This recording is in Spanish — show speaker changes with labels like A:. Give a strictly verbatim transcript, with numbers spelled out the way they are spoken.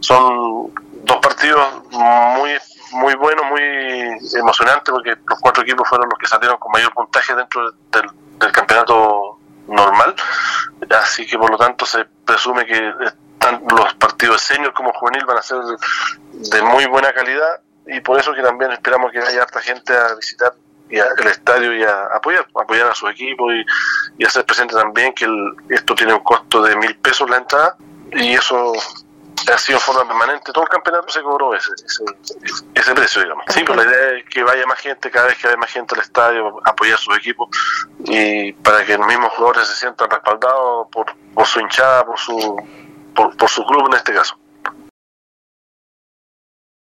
A: son dos partidos muy muy buenos, muy emocionantes, porque los cuatro equipos fueron los que salieron con mayor puntaje dentro del, del campeonato normal, así que por lo tanto se presume que están los partidos senior como juvenil van a ser de muy buena calidad, y por eso que también esperamos que haya harta gente a visitar y a, el estadio y a apoyar apoyar a su equipo y, y hacer presente también que el, esto tiene un costo de mil pesos la entrada, y eso ha sido en forma permanente. Todo el campeonato se cobró ese ese, ese precio, digamos. Sí, pero la idea es que vaya más gente, cada vez que haya más gente al estadio, apoyar a sus equipos, y para que los mismos jugadores se sientan respaldados por, por su hinchada, por su por, por su club en este caso.